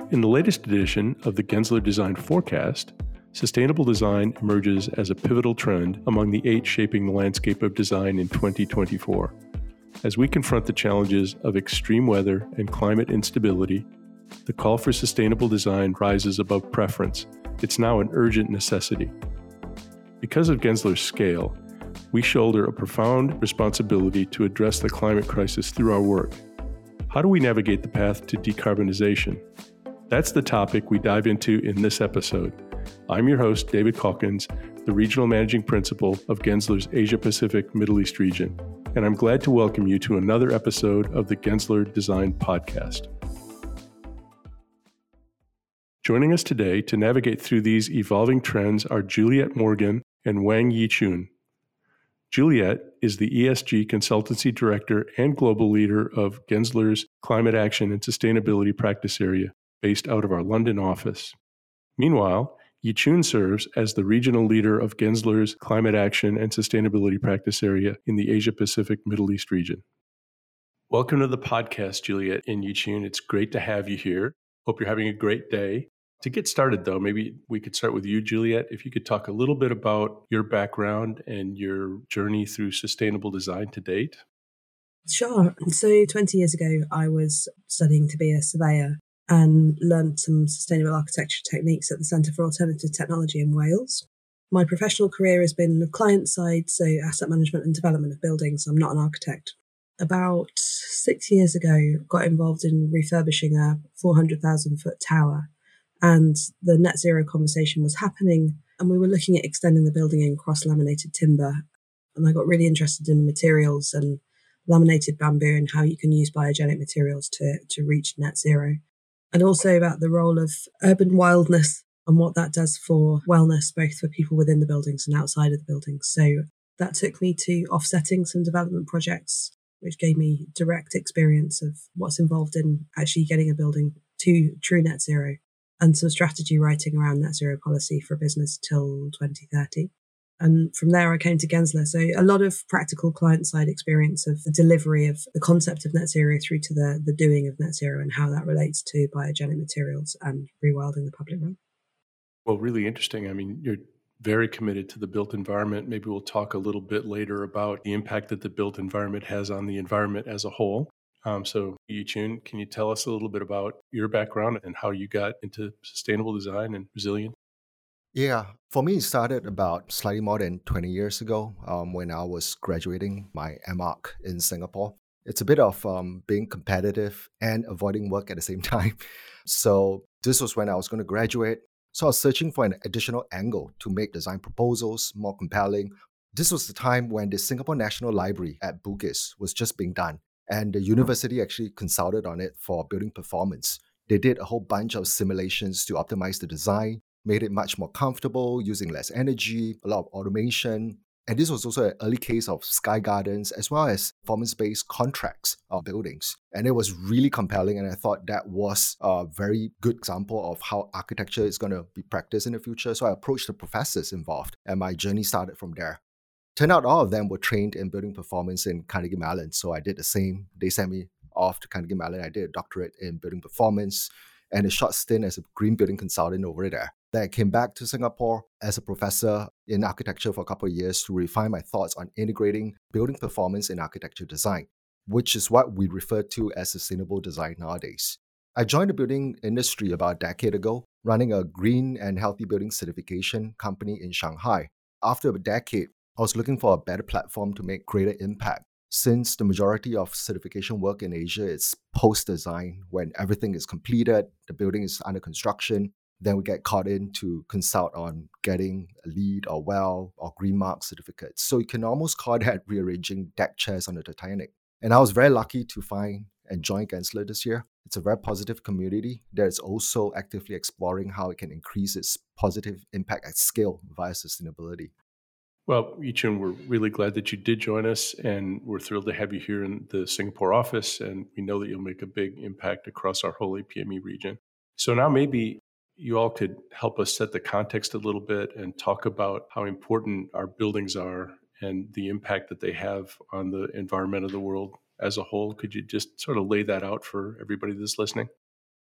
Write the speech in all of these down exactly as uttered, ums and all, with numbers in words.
In the latest edition of the Gensler Design Forecast, sustainable design emerges as a pivotal trend among the eight shaping the landscape of design in twenty twenty-four. As we confront the challenges of extreme weather and climate instability, the call for sustainable design rises above preference. It's now an urgent necessity. Because of Gensler's scale, we shoulder a profound responsibility to address the climate crisis through our work. How do we navigate the path to decarbonization? That's the topic we dive into in this episode. I'm your host, David Calkins, the Regional Managing Principal of Gensler's Asia-Pacific Middle East region, and I'm glad to welcome you to another episode of the Gensler Design Podcast. Joining us today to navigate through these evolving trends are Juliette Morgan and Wang Yichun. Juliette is the E S G Consultancy Director and Global Leader of Gensler's Climate Action and Sustainability Practice Area, based out of our London office. Meanwhile, Yichun serves as the Regional Leader of Gensler's Climate Action and Sustainability Practice Area in the Asia-Pacific Middle East region. Welcome to the podcast, Juliette and Yichun. It's great to have you here. Hope you're having a great day. To get started, though, maybe we could start with you, Juliette. If you could talk a little bit about your background and your journey through sustainable design to date. Sure. So twenty years ago, I was studying to be a surveyor and learned some sustainable architecture techniques at the Centre for Alternative Technology in Wales. My professional career has been the client side, so asset management and development of buildings. I'm not an architect. About six years ago, got involved in refurbishing a four hundred thousand foot tower, and the net zero conversation was happening, and we were looking at extending the building in cross-laminated timber. And I got really interested in materials and laminated bamboo and how you can use biogenic materials to, to reach net zero. And also about the role of urban wildness and what that does for wellness, both for people within the buildings and outside of the buildings. So that took me to offsetting some development projects, which gave me direct experience of what's involved in actually getting a building to true net zero, and some strategy writing around net zero policy for business till twenty thirty. And from there, I came to Gensler. So a lot of practical client-side experience of the delivery of the concept of net zero through to the, the doing of net zero and how that relates to biogenic materials and rewilding the public realm. Well, really interesting. I mean, you're very committed to the built environment. Maybe we'll talk a little bit later about the impact that the built environment has on the environment as a whole. Um, so, Yichun, can you tell us a little bit about your background and how you got into sustainable design and resilience? Yeah, for me, it started about slightly more than twenty years ago um, when I was graduating my M Arch in Singapore. It's a bit of um, being competitive and avoiding work at the same time. So this was when I was going to graduate. So I was searching for an additional angle to make design proposals more compelling. This was the time when the Singapore National Library at Bugis was just being done. And the university actually consulted on it for building performance. They did a whole bunch of simulations to optimize the design, made it much more comfortable, using less energy, a lot of automation. And this was also an early case of sky gardens as well as performance-based contracts of buildings. And it was really compelling, and I thought that was a very good example of how architecture is going to be practiced in the future. So I approached the professors involved, and my journey started from there. Turned out all of them were trained in building performance in Carnegie Mellon, so I did the same. They sent me off to Carnegie Mellon. I did a doctorate in building performance and a short stint as a green building consultant over there. Then I came back to Singapore as a professor in architecture for a couple of years to refine my thoughts on integrating building performance in architecture design, which is what we refer to as sustainable design nowadays. I joined the building industry about a decade ago, running a green and healthy building certification company in Shanghai. After a decade, I was looking for a better platform to make greater impact. Since the majority of certification work in Asia is post-design, when everything is completed, the building is under construction, then we get caught in to consult on getting a LEED or WELL or Green Mark certificates. So you can almost call that rearranging deck chairs on the Titanic. And I was very lucky to find and join Gensler this year. It's a very positive community that is also actively exploring how it can increase its positive impact at scale via sustainability. Well, Yichun, we're really glad that you did join us, and we're thrilled to have you here in the Singapore office, and we know that you'll make a big impact across our whole A P M E region. So now maybe you all could help us set the context a little bit and talk about how important our buildings are and the impact that they have on the environment of the world as a whole. Could you just sort of lay that out for everybody that's listening?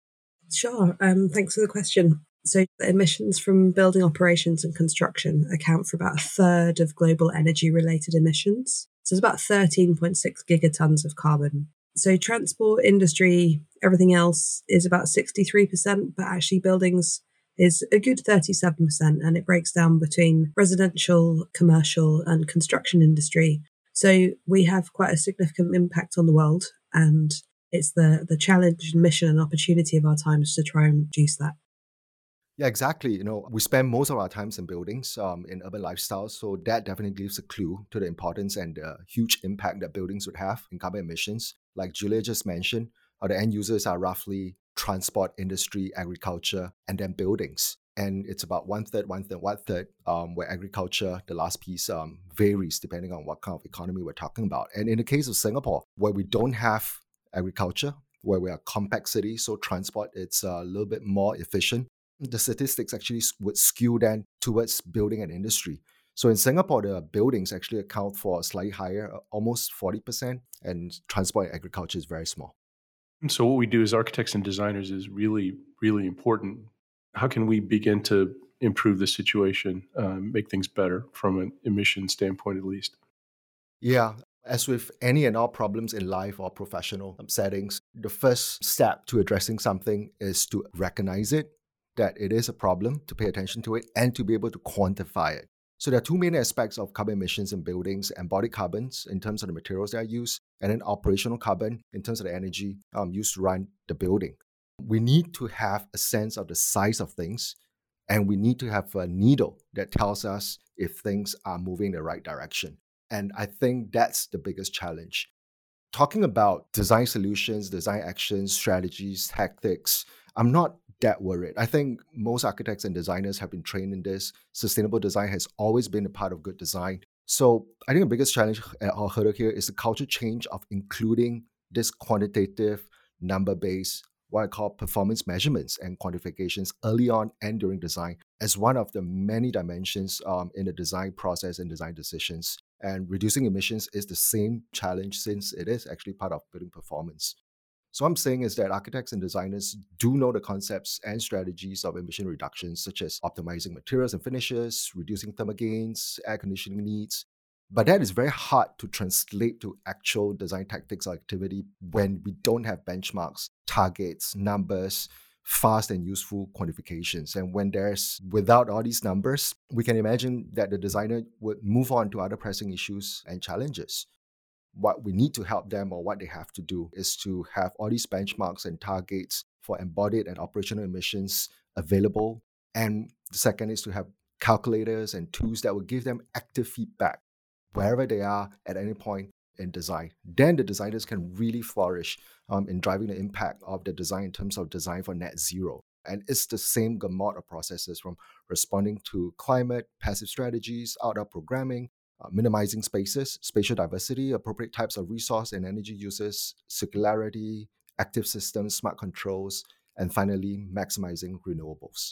Sure. Um, thanks for the question. So emissions from building operations and construction account for about a third of global energy-related emissions. So it's about thirteen point six gigatons of carbon. So transport, industry, everything else is about sixty-three percent, but actually buildings is a good thirty-seven percent, and it breaks down between residential, commercial, and construction industry. So we have quite a significant impact on the world, and it's the the challenge, mission, and opportunity of our times to try and reduce that. Yeah, exactly. You know, we spend most of our times in buildings, um, in urban lifestyles. So that definitely gives a clue to the importance and the huge impact that buildings would have in carbon emissions. Like Julia just mentioned, uh, the end users are roughly transport, industry, agriculture, and then buildings. And it's about one third, one third, one third, um, where agriculture, the last piece, um, varies depending on what kind of economy we're talking about. And in the case of Singapore, where we don't have agriculture, where we are a compact city, so transport, it's a little bit more efficient, the statistics actually would skew then towards building and industry. So in Singapore, the buildings actually account for slightly higher, uh, almost forty percent, and transport and agriculture is very small. And so what we do as architects and designers is really, really important. How can we begin to improve the situation, um, make things better from an emission standpoint, at least? Yeah, as with any and all problems in life or professional settings, the first step to addressing something is to recognize it, that it is a problem, to pay attention to it, and to be able to quantify it. So there are two main aspects of carbon emissions in buildings: embodied carbons in terms of the materials that are used, and then operational carbon in terms of the energy um, used to run the building. We need to have a sense of the size of things, and we need to have a needle that tells us if things are moving in the right direction. And I think that's the biggest challenge. Talking about design solutions, design actions, strategies, tactics, I'm not that worried. I think most architects and designers have been trained in this. Sustainable design has always been a part of good design. So I think the biggest challenge or hurdle here is the culture change of including this quantitative, number-based, what I call performance measurements and quantifications early on and during design as one of the many dimensions um, in the design process and design decisions. And reducing emissions is the same challenge since it is actually part of building performance. So what I'm saying is that architects and designers do know the concepts and strategies of emission reductions, such as optimizing materials and finishes, reducing thermal gains, air conditioning needs. But that is very hard to translate to actual design tactics or activity when we don't have benchmarks, targets, numbers, fast and useful quantifications. And when there's without all these numbers, we can imagine that the designer would move on to other pressing issues and challenges. What we need to help them, or what they have to do, is to have all these benchmarks and targets for embodied and operational emissions available. And the second is to have calculators and tools that will give them active feedback wherever they are at any point in design. Then the designers can really flourish um, in driving the impact of the design in terms of design for net zero. And it's the same gamut of processes, from responding to climate, passive strategies, outdoor programming, uh, minimizing spaces, spatial diversity, appropriate types of resource and energy uses, circularity, active systems, smart controls, and finally, maximizing renewables.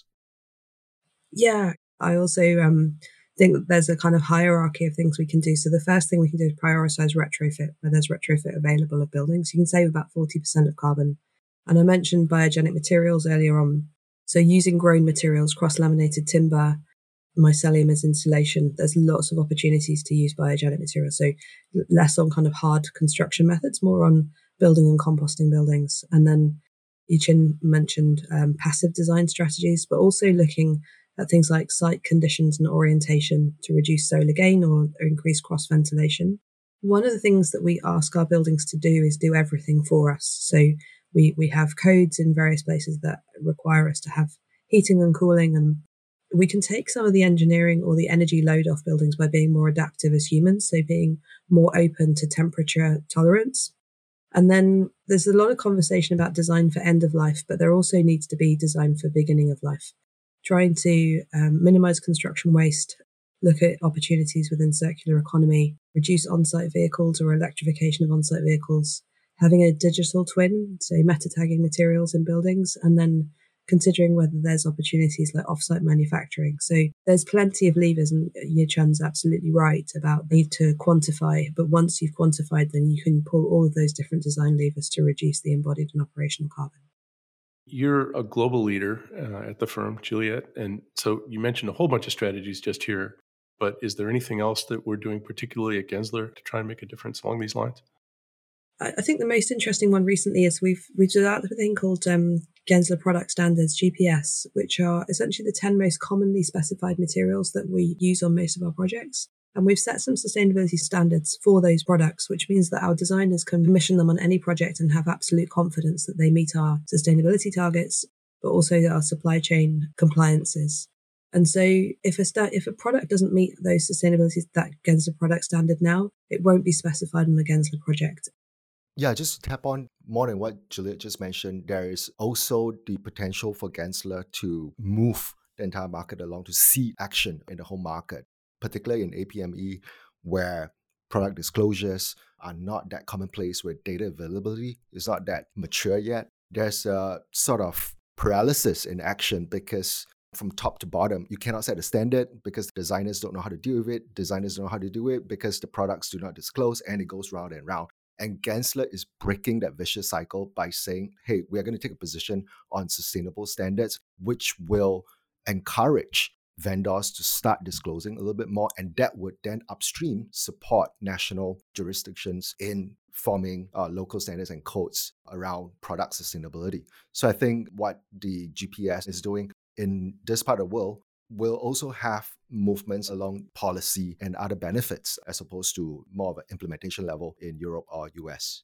Yeah, I also um, think that there's a kind of hierarchy of things we can do. So the first thing we can do is prioritize retrofit, where there's retrofit available of buildings. You can save about forty percent of carbon. And I mentioned biogenic materials earlier on. So using grown materials, cross-laminated timber, mycelium as insulation, there's lots of opportunities to use biogenic materials. So less on kind of hard construction methods, more on building and composting buildings. And then Yichin mentioned um, passive design strategies, but also looking at things like site conditions and orientation to reduce solar gain or, or increase cross ventilation. One of the things that we ask our buildings to do is do everything for us. So we, we have codes in various places that require us to have heating and cooling, and we can take some of the engineering or the energy load off buildings by being more adaptive as humans, so being more open to temperature tolerance. And then there's a lot of conversation about design for end of life, but there also needs to be design for beginning of life. Trying to um, minimize construction waste, look at opportunities within circular economy, reduce on-site vehicles or electrification of on-site vehicles, having a digital twin, so meta-tagging materials in buildings, and then considering whether there's opportunities like off-site manufacturing. So there's plenty of levers, and Yichan's absolutely right about need to quantify, but once you've quantified, then you can pull all of those different design levers to reduce the embodied and operational carbon. you're a global leader uh, at the firm, Juliet. And so you mentioned a whole bunch of strategies just here, but is there anything else that we're doing particularly at Gensler to try and make a difference along these lines? I think the most interesting one recently is we've we've developed a thing called um, Gensler Product Standards, G P S, which are essentially the ten most commonly specified materials that we use on most of our projects. And we've set some sustainability standards for those products, which means that our designers can commission them on any project and have absolute confidence that they meet our sustainability targets, but also our supply chain compliances. And so if a sta- if a product doesn't meet those sustainability, that Gensler product standard now, it won't be specified on the Gensler project. Yeah, just to tap on more than what Juliet just mentioned, there is also the potential for Gensler to move the entire market along to see action in the whole market, particularly in A P M E, where product disclosures are not that commonplace, where data availability is not that mature yet. There's a sort of paralysis in action because from top to bottom, you cannot set a standard because designers don't know how to deal with it. Designers don't know how to do it because the products do not disclose, and it goes round and round. And Gensler is breaking that vicious cycle by saying, hey, we are going to take a position on sustainable standards, which will encourage vendors to start disclosing a little bit more. And that would then upstream support national jurisdictions in forming uh, local standards and codes around product sustainability. So I think what the G P S is doing in this part of the world will also have movements along policy and other benefits as opposed to more of an implementation level in Europe or U S.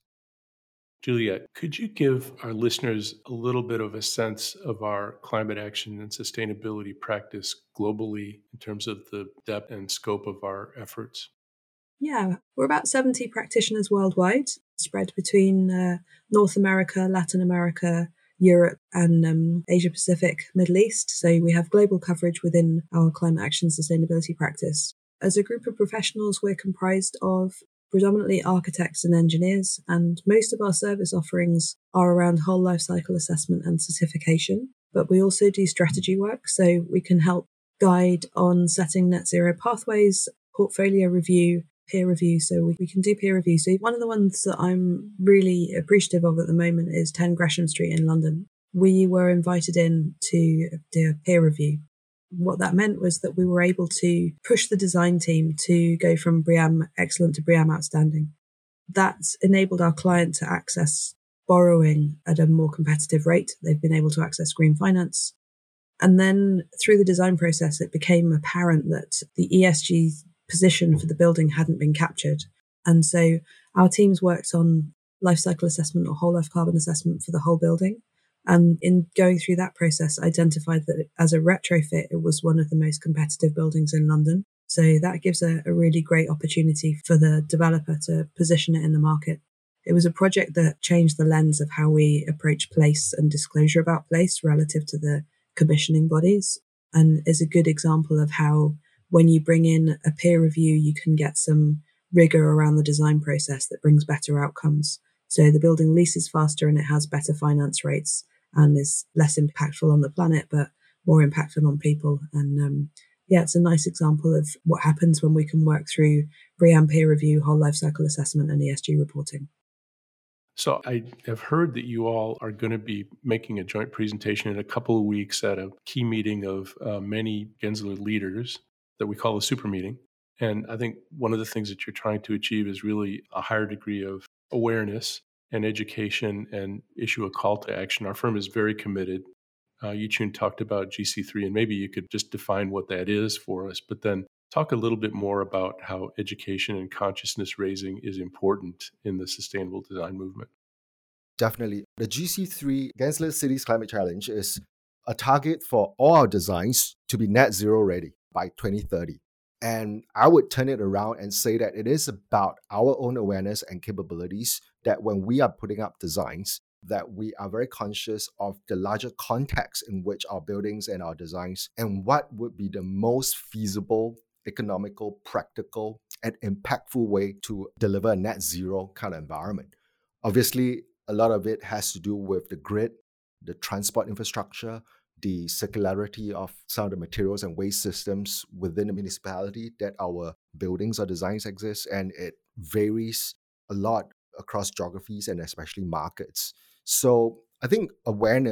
Juliet, could you give our listeners a little bit of a sense of our climate action and sustainability practice globally in terms of the depth and scope of our efforts? Yeah, we're about seventy practitioners worldwide, spread between uh, North America, Latin America, Europe, and um, Asia Pacific, Middle East. So we have global coverage within our climate action sustainability practice. As a group of professionals, we're comprised of predominantly architects and engineers, and most of our service offerings are around whole life cycle assessment and certification. But we also do strategy work, so we can help guide on setting net zero pathways, portfolio review, peer review. So we, we can do peer review. So one of the ones that I'm really appreciative of at the moment is ten Gresham Street in London. We were invited in to do a peer review. What that meant was that we were able to push the design team to go from BREEAM Excellent to BREEAM Outstanding. That's enabled our client to access borrowing at a more competitive rate. They've been able to access green finance. And then through the design process, it became apparent that the E S G position for the building hadn't been captured. And so our teams worked on life cycle assessment or whole life carbon assessment for the whole building. And in going through that process, identified that as a retrofit, it was one of the most competitive buildings in London. So that gives a, a really great opportunity for the developer to position it in the market. It was a project that changed the lens of how we approach place and disclosure about place relative to the commissioning bodies, and is a good example of how when you bring in a peer review, you can get some rigor around the design process that brings better outcomes. So the building leases faster and it has better finance rates and is less impactful on the planet, but more impactful on people. And um, yeah, it's a nice example of what happens when we can work through BREEAM peer review, whole life cycle assessment, and E S G reporting. So I have heard that you all are going to be making a joint presentation in a couple of weeks at a key meeting of uh, many Gensler leaders that we call a super meeting. And I think one of the things that you're trying to achieve is really a higher degree of awareness and education and issue a call to action. Our firm is very committed. Uh, Yichun talked about G C three, and maybe you could just define what that is for us, but then talk a little bit more about how education and consciousness raising is important in the sustainable design movement. Definitely. The G C three Gensler Cities Climate Challenge is a target for all our designs to be net zero ready by twenty thirty. And I would turn it around and say that it is about our own awareness and capabilities, that when we are putting up designs, that we are very conscious of the larger context in which our buildings and our designs, and what would be the most feasible, economical, practical, and impactful way to deliver a net zero kind of environment. Obviously, a lot of it has to do with the grid, the transport infrastructure, the circularity of some of the materials and waste systems within the municipality that our buildings or designs exist, and it varies a lot across geographies and especially markets. So I think awareness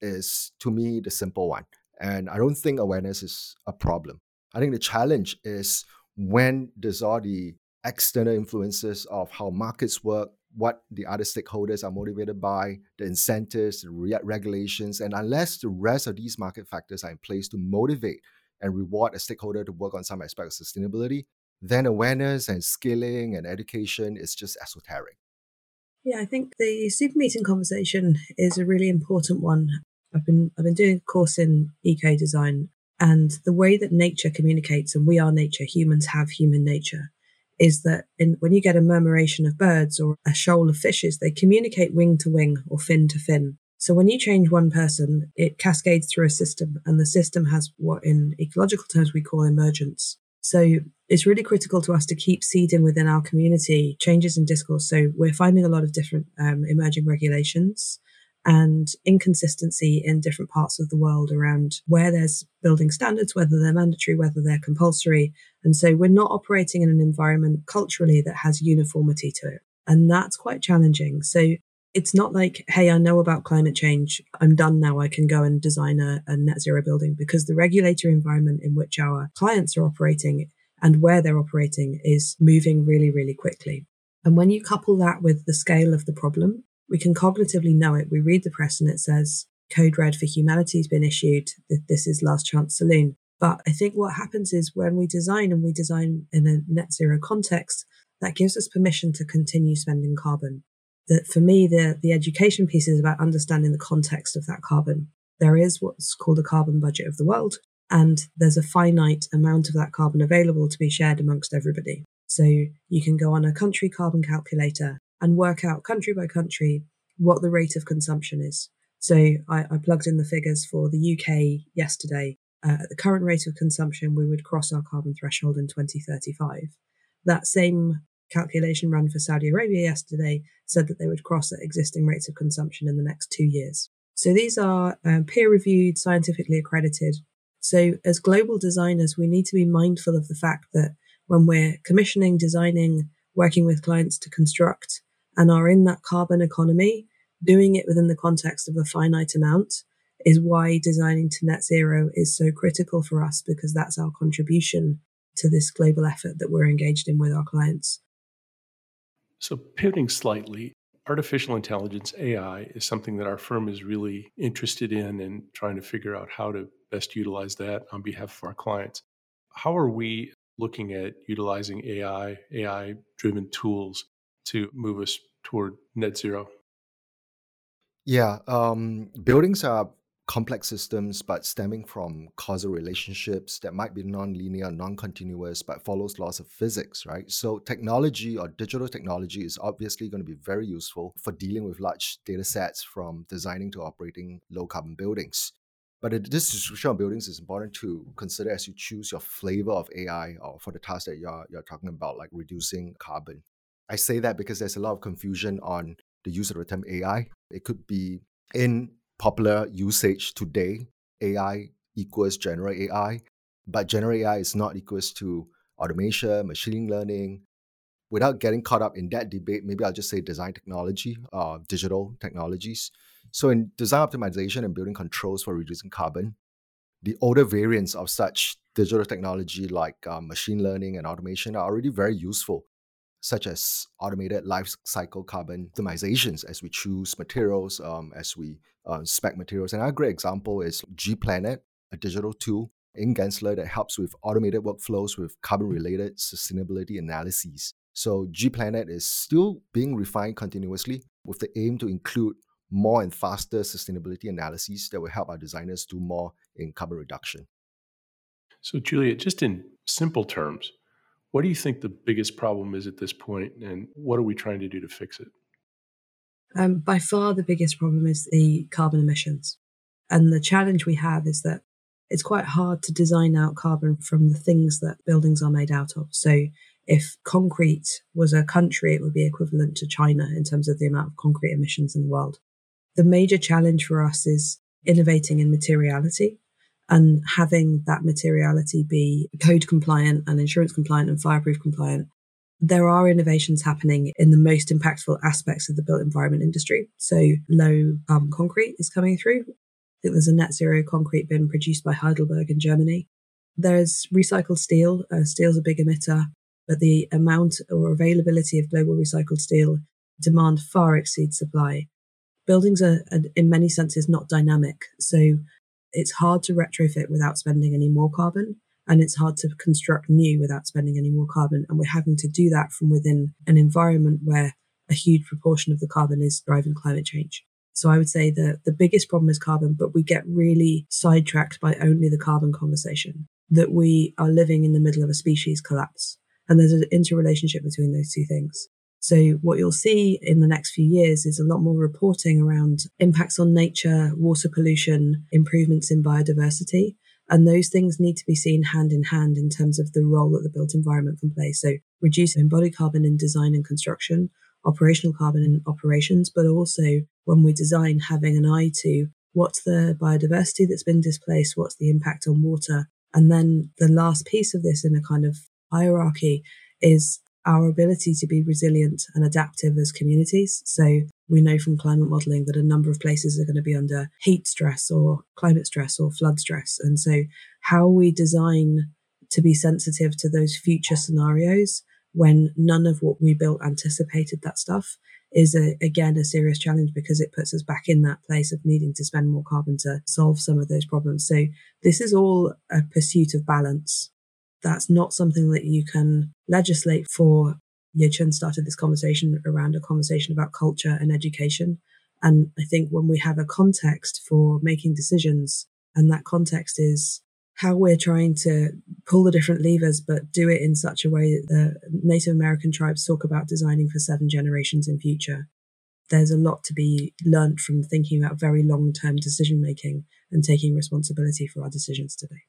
is, to me, the simple one. And I don't think awareness is a problem. I think the challenge is when there's all the external influences of how markets work, what the other stakeholders are motivated by, the incentives, the re- regulations, and unless the rest of these market factors are in place to motivate and reward a stakeholder to work on some aspect of sustainability, then awareness and skilling and education is just esoteric. Yeah, I think the super meeting conversation is a really important one. I've been I've been doing a course in eco design, and the way that nature communicates, and we are nature, humans have human nature, is that in, when you get a murmuration of birds or a shoal of fishes, they communicate wing to wing or fin to fin. So when you change one person, it cascades through a system, and the system has what in ecological terms we call emergence. So it's really critical to us to keep seeding within our community changes in discourse. So we're finding a lot of different um, emerging regulations and inconsistency in different parts of the world around where there's building standards, whether they're mandatory, whether they're compulsory. And so we're not operating in an environment culturally that has uniformity to it. And that's quite challenging. So it's not like, hey, I know about climate change. I'm done now. I can go and design a, a net zero building, because the regulatory environment in which our clients are operating and where they're operating is moving really, really quickly. And when you couple that with the scale of the problem, we can cognitively know it. We read the press and it says code red for humanity has been issued. This is last chance saloon. But I think what happens is when we design and we design in a net zero context, that gives us permission to continue spending carbon. That for me, the, the education piece is about understanding the context of that carbon. There is what's called a carbon budget of the world, and there's a finite amount of that carbon available to be shared amongst everybody. So you can go on a country carbon calculator and work out country by country what the rate of consumption is. So I, I plugged in the figures for the U K yesterday. Uh, at the current rate of consumption, we would cross our carbon threshold in twenty thirty-five. That same calculation run for Saudi Arabia yesterday said that they would cross at existing rates of consumption in the next two years. So these are um, peer-reviewed, scientifically accredited. So as global designers, we need to be mindful of the fact that when we're commissioning, designing, working with clients to construct, and are in that carbon economy, doing it within the context of a finite amount is why designing to net zero is so critical for us, because that's our contribution to this global effort that we're engaged in with our clients. So pivoting slightly, artificial intelligence, A I, is something that our firm is really interested in and trying to figure out how to best utilize that on behalf of our clients. How are we looking at utilizing A I, A I-driven tools to move us toward net zero? Yeah, um, buildings are complex systems, but stemming from causal relationships that might be non-linear, non-continuous, but follows laws of physics, right? So technology or digital technology is obviously going to be very useful for dealing with large data sets, from designing to operating low-carbon buildings. But the distribution of buildings is important to consider as you choose your flavor of A I or for the task that you're, you're talking about, like reducing carbon. I say that because there's a lot of confusion on the use of the term A I. It could be in popular usage today, A I equals general A I, but general A I is not equals to automation, machine learning. Without getting caught up in that debate, maybe I'll just say design technology, uh, digital technologies. So in design optimization and building controls for reducing carbon, the older variants of such digital technology like uh, machine learning and automation are already very useful, such as automated life cycle carbon optimizations as we choose materials, um, as we uh, spec materials. And a great example is gPlanet, a digital tool in Gensler that helps with automated workflows with carbon-related sustainability analyses. So gPlanet is still being refined continuously with the aim to include more and faster sustainability analyses that will help our designers do more in carbon reduction. So Juliet, just in simple terms, what do you think the biggest problem is at this point, and what are we trying to do to fix it? Um, by far, the biggest problem is the carbon emissions. And the challenge we have is that it's quite hard to design out carbon from the things that buildings are made out of. So if concrete was a country, it would be equivalent to China in terms of the amount of concrete emissions in the world. The major challenge for us is innovating in materiality and having that materiality be code compliant and insurance compliant and fireproof compliant. There are innovations happening in the most impactful aspects of the built environment industry. So low carbon concrete is coming through. think there's a net zero concrete bin produced by Heidelberg in Germany. There's recycled steel. Uh, steel's a big emitter, but the amount or availability of global recycled steel demand far exceeds supply. Buildings are, are in many senses not dynamic, so it's hard to retrofit without spending any more carbon, and it's hard to construct new without spending any more carbon. And we're having to do that from within an environment where a huge proportion of the carbon is driving climate change. So I would say that the biggest problem is carbon, but we get really sidetracked by only the carbon conversation, that we are living in the middle of a species collapse. And there's an interrelationship between those two things. So what you'll see in the next few years is a lot more reporting around impacts on nature, water pollution, improvements in biodiversity. And those things need to be seen hand in hand in terms of the role that the built environment can play. So reduce embodied carbon in design and construction, operational carbon in operations, but also when we design, having an eye to what's the biodiversity that's been displaced, what's the impact on water. And then the last piece of this in a kind of hierarchy is our ability to be resilient and adaptive as communities. So we know from climate modelling that a number of places are going to be under heat stress or climate stress or flood stress. And so how we design to be sensitive to those future scenarios when none of what we built anticipated that stuff is, a, again, a serious challenge, because it puts us back in that place of needing to spend more carbon to solve some of those problems. So this is all a pursuit of balance. That's not something that you can legislate for. Ye-Chun started this conversation around a conversation about culture and education. And I think when we have a context for making decisions, and that context is how we're trying to pull the different levers, but do it in such a way that the Native American tribes talk about designing for seven generations in future. There's a lot to be learned from thinking about very long-term decision-making and taking responsibility for our decisions today.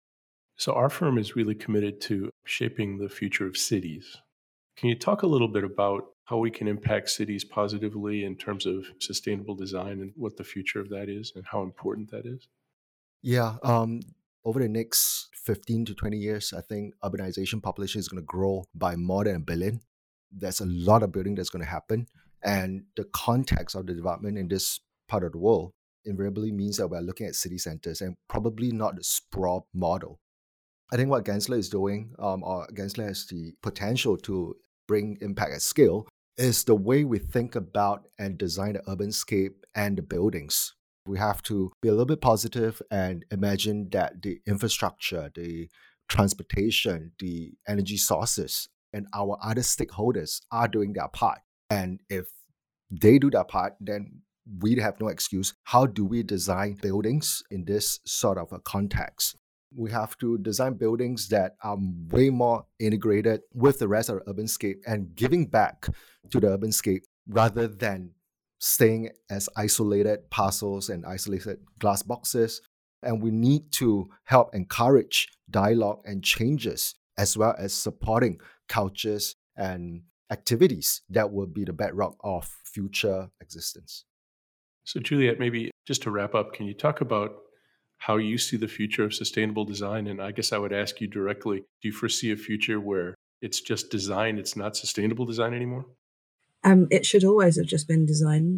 So our firm is really committed to shaping the future of cities. Can you talk a little bit about how we can impact cities positively in terms of sustainable design and what the future of that is and how important that is? Yeah, um, over the next fifteen to twenty years, I think urbanization population is going to grow by more than a billion. There's a lot of building that's going to happen. And the context of the development in this part of the world invariably means that we're looking at city centers and probably not the sprawl model. I think what Gensler is doing, um, or Gensler has the potential to bring impact at scale, is the way we think about and design the urbanscape and the buildings. We have to be a little bit positive and imagine that the infrastructure, the transportation, the energy sources, and our other stakeholders are doing their part. And if they do their part, then we have no excuse. How do we design buildings in this sort of a context? We have to design buildings that are way more integrated with the rest of the urbanscape and giving back to the urbanscape rather than staying as isolated parcels and isolated glass boxes. And we need to help encourage dialogue and changes, as well as supporting cultures and activities that will be the bedrock of future existence. So Juliet, maybe just to wrap up, can you talk about how you see the future of sustainable design? And I guess I would ask you directly, do you foresee a future where it's just design, it's not sustainable design anymore? Um, it should always have just been design.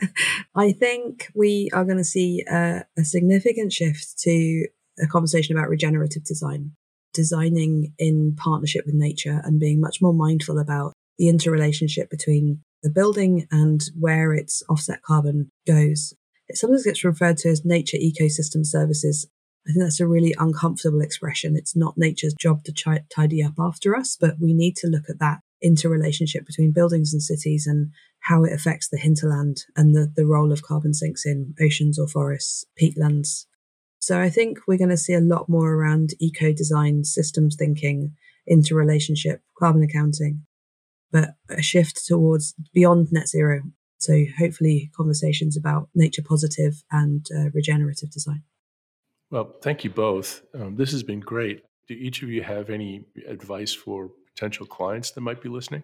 I think we are going to see a, a significant shift to a conversation about regenerative design, designing in partnership with nature and being much more mindful about the interrelationship between the building and where its offset carbon goes. It sometimes gets referred to as nature ecosystem services. I think that's a really uncomfortable expression. It's not nature's job to ch- tidy up after us, but we need to look at that interrelationship between buildings and cities and how it affects the hinterland and the, the role of carbon sinks in oceans or forests, peatlands. So I think we're going to see a lot more around eco-design, systems thinking, interrelationship, carbon accounting, but a shift towards beyond net zero. So hopefully conversations about nature positive and uh, regenerative design. Well, thank you both. Um, this has been great. Do each of you have any advice for potential clients that might be listening?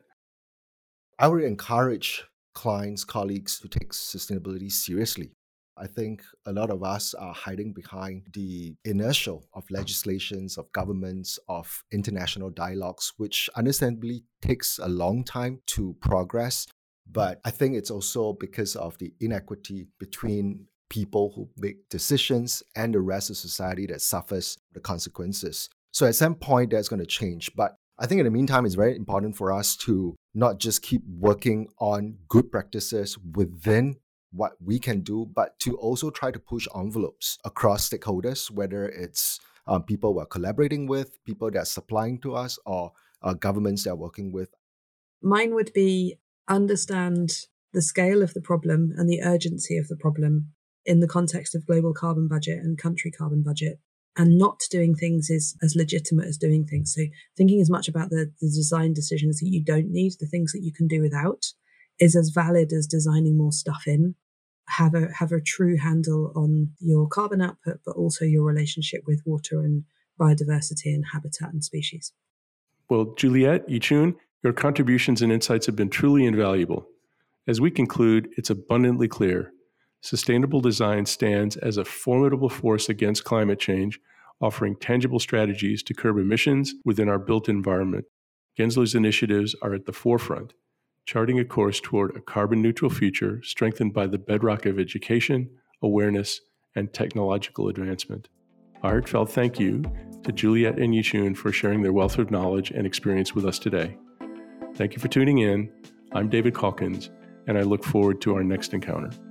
I would encourage clients, colleagues to take sustainability seriously. I think a lot of us are hiding behind the inertia of legislations, of governments, of international dialogues, which understandably takes a long time to progress. But I think it's also because of the inequity between people who make decisions and the rest of society that suffers the consequences. So at some point, that's going to change. But I think in the meantime, it's very important for us to not just keep working on good practices within what we can do, but to also try to push envelopes across stakeholders, whether it's um, people we're collaborating with, people that are supplying to us, or uh, governments that are working with. Mine would be understand the scale of the problem and the urgency of the problem in the context of global carbon budget and country carbon budget, and not doing things is as legitimate as doing things. So thinking as much about the, the design decisions that you don't need, the things that you can do without, is as valid as designing more stuff in. Have a have a true handle on your carbon output, but also your relationship with water and biodiversity and habitat and species. Well, Juliet, Yichun, your contributions and insights have been truly invaluable. As we conclude, it's abundantly clear. Sustainable design stands as a formidable force against climate change, offering tangible strategies to curb emissions within our built environment. Gensler's initiatives are at the forefront, charting a course toward a carbon-neutral future strengthened by the bedrock of education, awareness, and technological advancement. A heartfelt thank you to Juliet and Yichun for sharing their wealth of knowledge and experience with us today. Thank you for tuning in. I'm David Calkins, and I look forward to our next encounter.